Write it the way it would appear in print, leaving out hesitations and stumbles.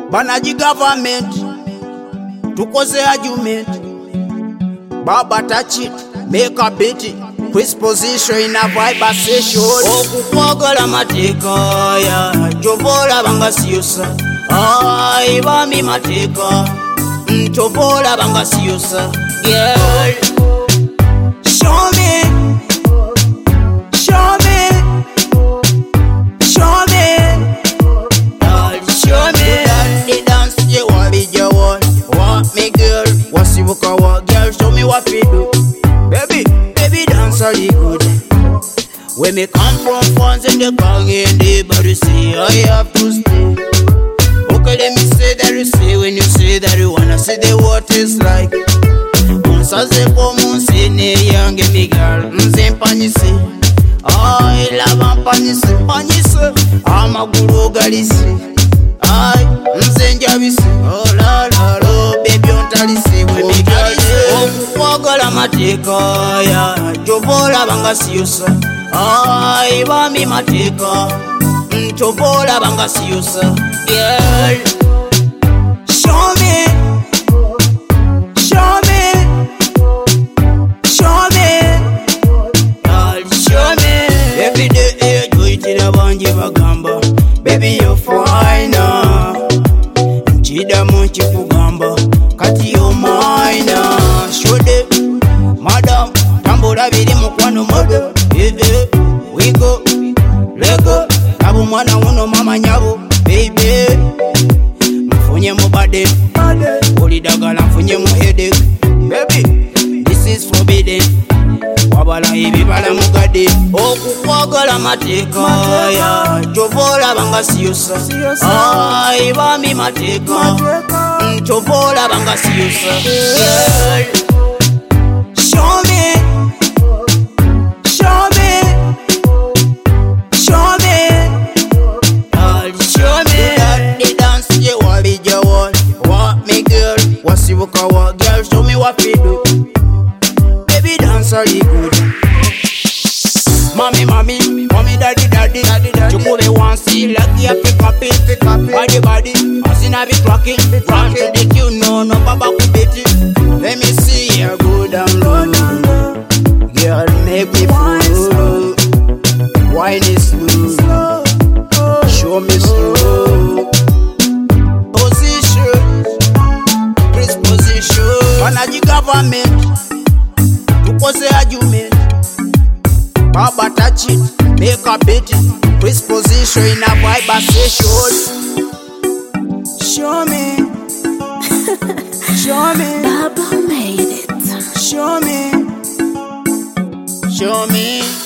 Banaji government tukoze argument, Baba touch it, make a beat, Chris position in a vibe session. Okukwagala mateka ya chobola banga siyosa, ai bami mateka chobola banga siyosa. Girl, show me, show me, show me, show me the dance you want be your one. Want me girl, what's you want girl? Show me what we do, baby dance are good. When me come from France and the gang in the body say I have to stay. Okay, let me say that you say when you say that you wanna see the what is like. Unsaze po munsene yange mi girl, nze mpanyise. I love mpanyise, mpanyise. Amagulu galise. I nze njabise. Oh la la la, baby ontalise we mi galise. Okukwagala mateka ya chobola banga siyosa. Ai bami mateka chobola banga siyosa. Girl, show me, show me, show me, girl, show me. Every day you it in a banji bagamba, baby you fine. Chida munchi kugamba, kati you mine. Show them, madam, tambula biri mukwano modo. We go, lego, abu mwana uno mama nyabu, baby. Mfunye mu body, ulidagala mfunye mu headache, baby. This is forbidden. Wabala ibi bala mugade. Okukwagala mateka ya chobola banga siyosa. Ai bami mateka chobola banga siyosa. Girl, show me, show me, show me, girl, show me the dance you want be your one. Want me girl, what's you want girl? Show me what we do, baby dance are good. Mommy, daddy, chukule one see lucky pick up it, body, as in a bit rocking, run to the tune, no baba kubeti. Let me see you go down low, girl make me flow, wine is slow, show me slow, position, Chris position. Banaji government, tukoze argument, Baba touch it, make a beat, Chris position in a vibe session. Show me, show me, Baba made it. show me, show me.